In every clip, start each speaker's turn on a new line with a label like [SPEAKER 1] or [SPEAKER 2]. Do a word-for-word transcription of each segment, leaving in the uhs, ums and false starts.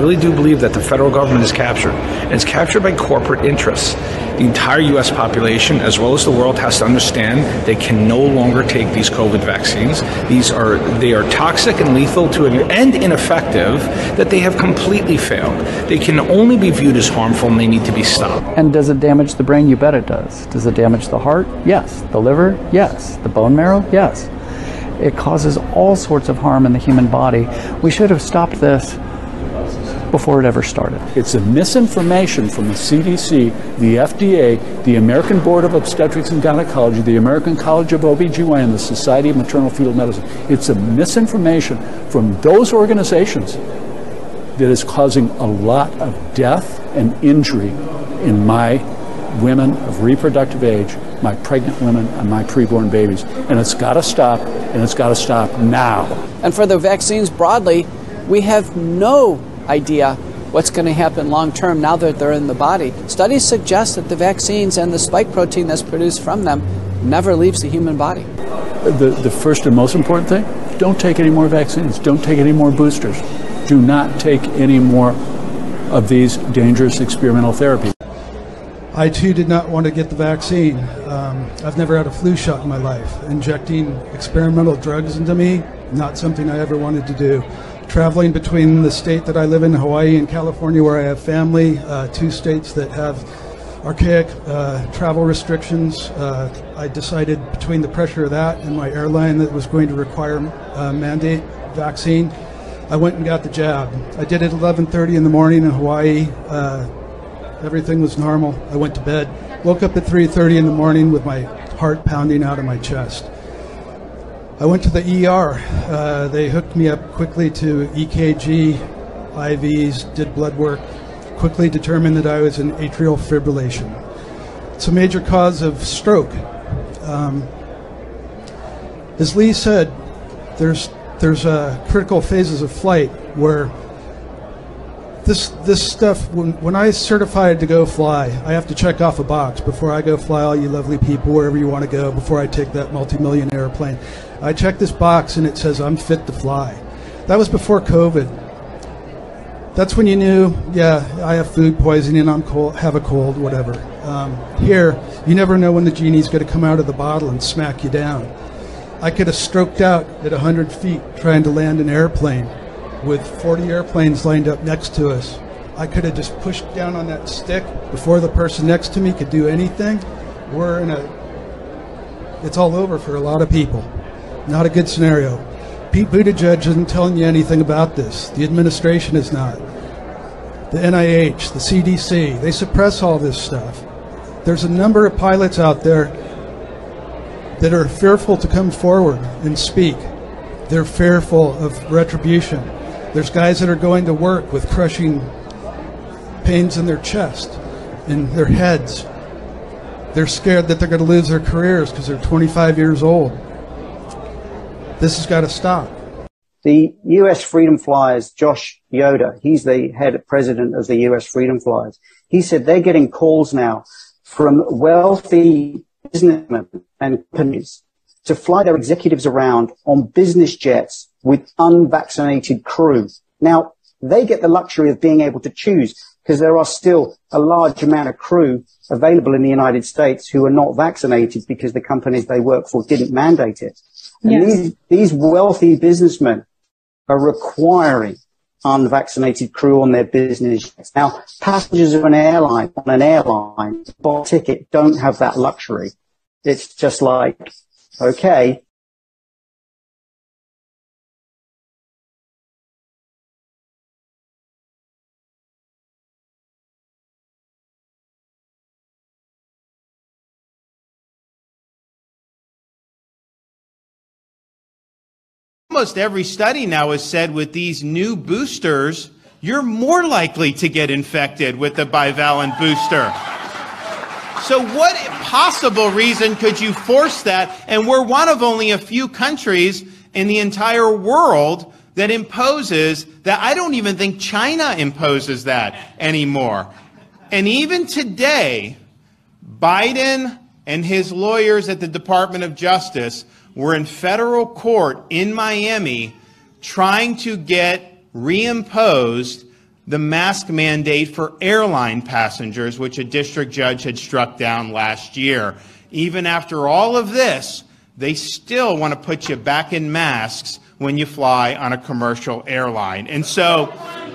[SPEAKER 1] really do believe that the federal government is captured, and it's captured by corporate interests. The entire U S population, as well as the world, has to understand they can no longer take these COVID vaccines. These are they are toxic and lethal to and ineffective, that they have completely failed. They can only be viewed as harmful, and they need to be stopped.
[SPEAKER 2] And does it damage the brain? You bet it does. Does it damage the heart? Yes. The liver? Yes. The bone marrow? Yes. It causes all sorts of harm in the human body. We should have stopped this before it ever started.
[SPEAKER 3] It's a misinformation from the C D C, the F D A, the American Board of Obstetrics and Gynecology, the American College of O B G Y N, the Society of Maternal Fetal Medicine. It's a misinformation from those organizations that is causing a lot of death and injury in my women of reproductive age, my pregnant women, and my preborn babies. And it's got to stop, and it's got to stop now.
[SPEAKER 4] And for the vaccines broadly, we have no idea what's going to happen long term now that they're in the body. Studies suggest that the vaccines and the spike protein that's produced from them never leaves the human body.
[SPEAKER 3] The, the first and most important thing, don't take any more vaccines. Don't take any more boosters. Do not take any more of these dangerous experimental therapies.
[SPEAKER 5] I too did not want to get the vaccine. Um, I've never had a flu shot in my life. Injecting experimental drugs into me, not something I ever wanted to do. Traveling between the state that I live in, Hawaii, and California, where I have family, uh, two states that have archaic uh, travel restrictions, uh, I decided between the pressure of that and my airline that was going to require uh, mandate vaccine, I went and got the jab. I did it at eleven thirty in the morning in Hawaii. Uh, everything was normal. I went to bed, woke up at three thirty in the morning with my heart pounding out of my chest. I went to the E R. Uh, they hooked me up quickly to E K G, I Vs, did blood work, quickly determined that I was in atrial fibrillation. It's a major cause of stroke. Um, as Lee said, there's there's uh, critical phases of flight where this this stuff, when, when I certified to go fly, I have to check off a box before I go fly all you lovely people wherever you want to go, before I take that multi-million airplane. I check this box and it says I'm fit to fly. That was before COVID. That's when you knew, yeah, I have food poisoning, I'm cold, have a cold, whatever. Um, here, you never know when the genie's going to come out of the bottle and smack you down. I could have stroked out at one hundred feet trying to land an airplane with forty airplanes lined up next to us. I could have just pushed down on that stick before the person next to me could do anything. We're in a, it's all over for a lot of people. Not a good scenario. Pete Buttigieg isn't telling you anything about this. The administration is not. The N I H, the C D C, they suppress all this stuff. There's a number of pilots out there that are fearful to come forward and speak. They're fearful of retribution. There's guys that are going to work with crushing pains in their chest, in their heads. They're scared that they're going to lose their careers because they're twenty-five years old. This has got to stop.
[SPEAKER 6] The U S Freedom Flyers, Josh Yoder, he's the head president of the U S Freedom Flyers. He said they're getting calls now from wealthy businessmen and companies to fly their executives around on business jets with unvaccinated crew. Now, they get the luxury of being able to choose because there are still a large amount of crew available in the United States who are not vaccinated because the companies they work for didn't mandate it. And yes. these, these wealthy businessmen are requiring unvaccinated crew on their business jets. Now, passengers of an airline, on an airline, buy a ticket, don't have that luxury. It's just like, okay.
[SPEAKER 7] Almost every study now has said with these new boosters, you're more likely to get infected with the bivalent booster. So what possible reason could you force that? And we're one of only a few countries in the entire world that imposes that. I don't even think China imposes that anymore. And even today, Biden and his lawyers at the Department of Justice were in federal court in Miami trying to get reimposed the mask mandate for airline passengers, which a district judge had struck down last year. Even after all of this, they still want to put you back in masks when you fly on a commercial airline. And so,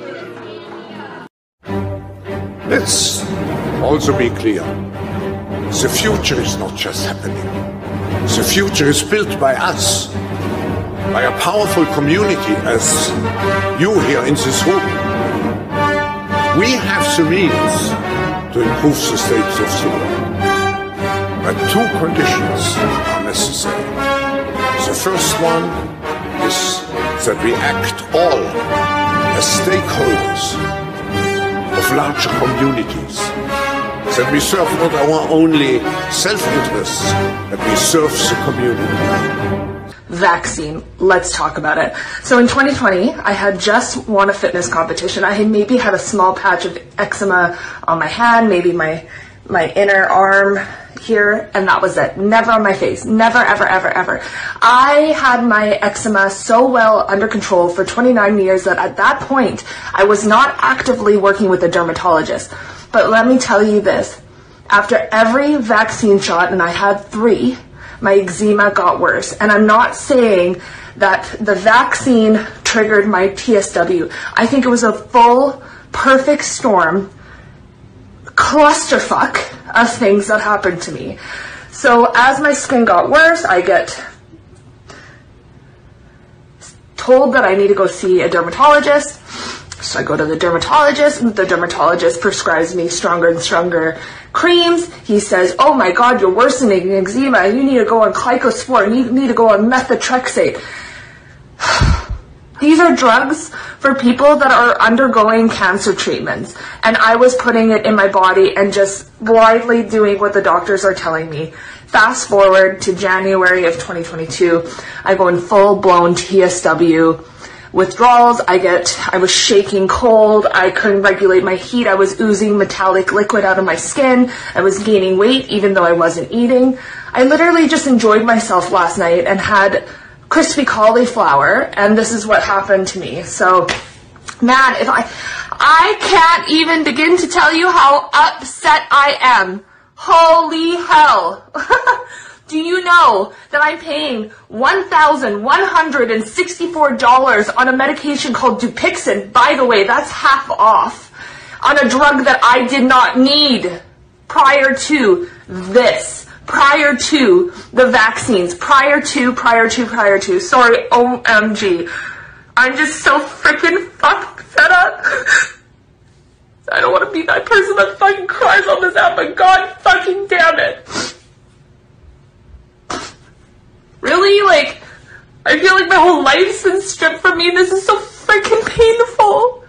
[SPEAKER 8] let's also be clear. The future is not just happening. The future is built by us, by a powerful community as you here in this room. We have the means to improve the state of the world. But two conditions are necessary. The first one is that we act all as stakeholders of larger communities, that we serve not our only self-interests, but we serve the community.
[SPEAKER 9] Vaccine. Let's talk about it. So in twenty twenty, I had just won a fitness competition. I had maybe had a small patch of eczema on my hand, maybe my my inner arm here, and that was it. Never on my face. Never, ever, ever, ever. I had my eczema so well under control for twenty-nine years that at that point, I was not actively working with a dermatologist. But let me tell you this. After every vaccine shot, and I had three, my eczema got worse. And I'm not saying that the vaccine triggered my T S W. I think it was a full, perfect storm, clusterfuck of things that happened to me. So as my skin got worse, I get told that I need to go see a dermatologist. So I go to the dermatologist, and the dermatologist prescribes me stronger and stronger creams. He says, oh my God, you're worsening eczema. You need to go on Cyclosporin. You need to go on methotrexate. These are drugs for people that are undergoing cancer treatments. And I was putting it in my body and just blindly doing what the doctors are telling me. Fast forward to January of twenty twenty-two. I go in full-blown T S W withdrawals. I get, I was shaking cold. I couldn't regulate my heat. I was oozing metallic liquid out of my skin. I was gaining weight even though I wasn't eating. I literally just enjoyed myself last night and had crispy cauliflower, and this is what happened to me. So, man, if I, I can't even begin to tell you how upset I am. Holy hell. Do you know that I'm paying one thousand one hundred sixty-four dollars on a medication called Dupixent? By the way, that's half off on a drug that I did not need prior to this, prior to the vaccines, prior to, prior to, prior to. Sorry, O M G. I'm just so freaking fucking fed up. I don't want to be that person that fucking cries on this app, but God fucking damn it. Really? Like, I feel like my whole life's been stripped from me. This is so freaking painful.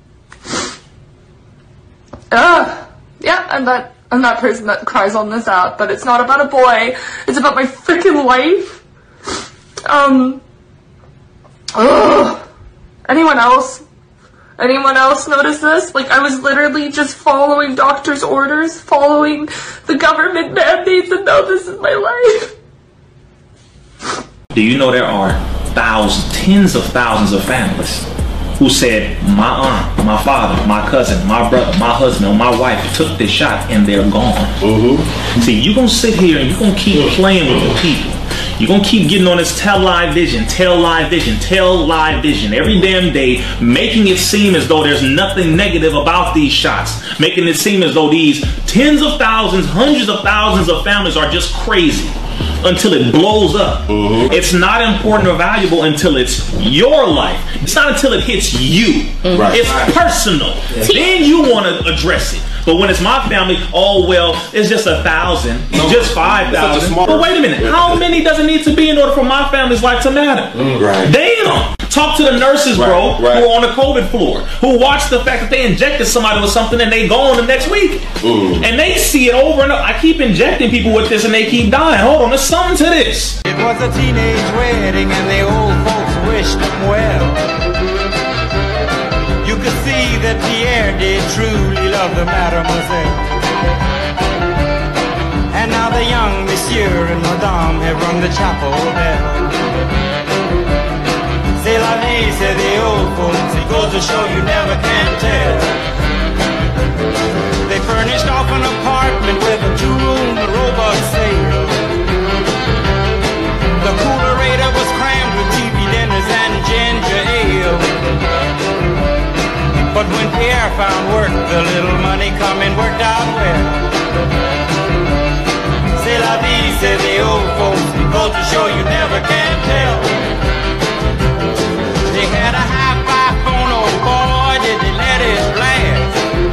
[SPEAKER 9] Ugh. Yeah, I'm that, I'm that person that cries on this app, but it's not about a boy. It's about my freaking life. Um. Ugh. Anyone else? Anyone else notice this? Like, I was literally just following doctor's orders, following the government mandates, and now this is my life.
[SPEAKER 10] Do you know there are thousands, tens of thousands of families who said, my aunt, my father, my cousin, my brother, my husband, or my wife took this shot and they're gone. Mm-hmm. See, you're going to sit here and you're going to keep playing with the people. You're going to keep getting on this tell live vision, tell live vision, tell live vision every damn day, making it seem as though there's nothing negative about these shots, making it seem as though these tens of thousands, hundreds of thousands of families are just crazy until it blows up. Mm-hmm. It's not important or valuable until it's your life. It's not until it hits you. Mm-hmm. Right. It's right. Personal. Yeah. Then you want to address it. But when it's my family, oh, well, it's just a thousand, no, just five thousand. But wait a minute, how many does it need to be in order for my family's life to matter? Mm, right. Damn. Talk to the nurses, bro, right, right. who are on the COVID floor, who watch the fact that they injected somebody with something and they gone the next week. Mm. And they see it over and over. I keep injecting people with this and they keep dying. Hold on, there's something to this.
[SPEAKER 11] It was a teenage wedding and the old folks wished them well. You could see that Pierre did truly love the mademoiselle. And now the young monsieur and madame have rung the chapel bell. C'est la vie. vie, said the old folks. It goes to show you never can tell. They furnished off an apartment with a two-room robot sale. The coolerator was crammed with T V dinners and ginger ale. But when Pierre found work, the little money coming worked out well. C'est la vie, said the old folks. It goes to show you never can tell. They had a hi-fi phone, oh boy, did they let it blast.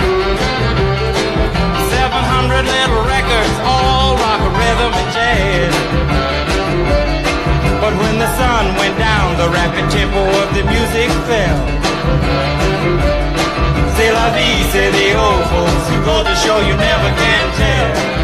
[SPEAKER 11] Seven hundred little records, all rock, rhythm, and jazz. But when the sun went down, the rapid tempo of the music fell. C'est la vie, say the old folks. You go to show you never can tell.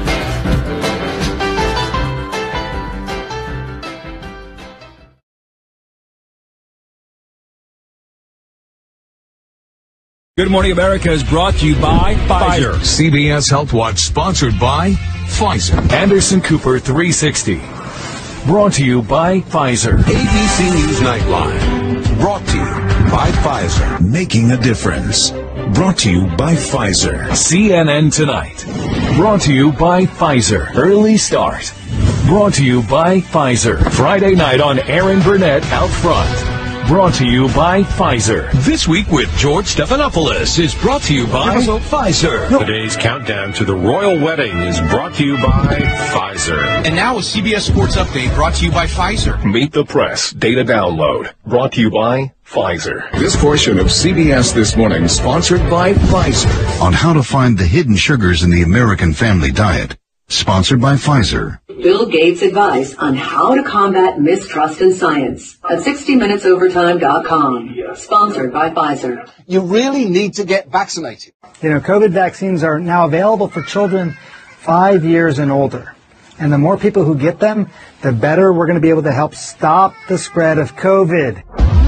[SPEAKER 12] Good Morning America is brought to you by Pfizer. C B S Health Watch sponsored by Pfizer. Anderson Cooper three sixty. Brought to you by Pfizer.
[SPEAKER 13] A B C News Nightline. Brought to you by Pfizer. Making a difference. Brought to you by Pfizer.
[SPEAKER 12] C N N Tonight. Brought to you by Pfizer. Early Start. Brought to you by Pfizer. Friday night on Aaron Burnett Out Front. Brought to you by Pfizer.
[SPEAKER 13] This Week with George Stephanopoulos is brought to you by Pfizer.
[SPEAKER 14] Today's countdown to the royal wedding is brought to you by Pfizer.
[SPEAKER 15] And now a C B S Sports Update brought to you by Pfizer.
[SPEAKER 12] Meet the Press Data Download. Brought to you by Pfizer.
[SPEAKER 13] This portion of C B S This Morning sponsored by Pfizer.
[SPEAKER 16] On how to find the hidden sugars in the American family diet. Sponsored by Pfizer.
[SPEAKER 17] Bill Gates' advice on how to combat mistrust in science at sixty minutes overtime dot com. Sponsored by Pfizer.
[SPEAKER 18] You really need to get vaccinated.
[SPEAKER 19] You know, COVID vaccines are now available for children five years and older. And the more people who get them, the better we're going to be able to help stop the spread of COVID.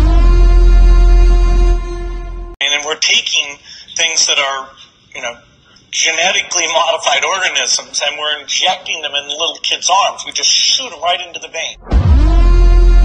[SPEAKER 20] And we're taking things that are, you know, genetically modified organisms, and we're injecting them in little kids' arms. We just shoot them right into the vein.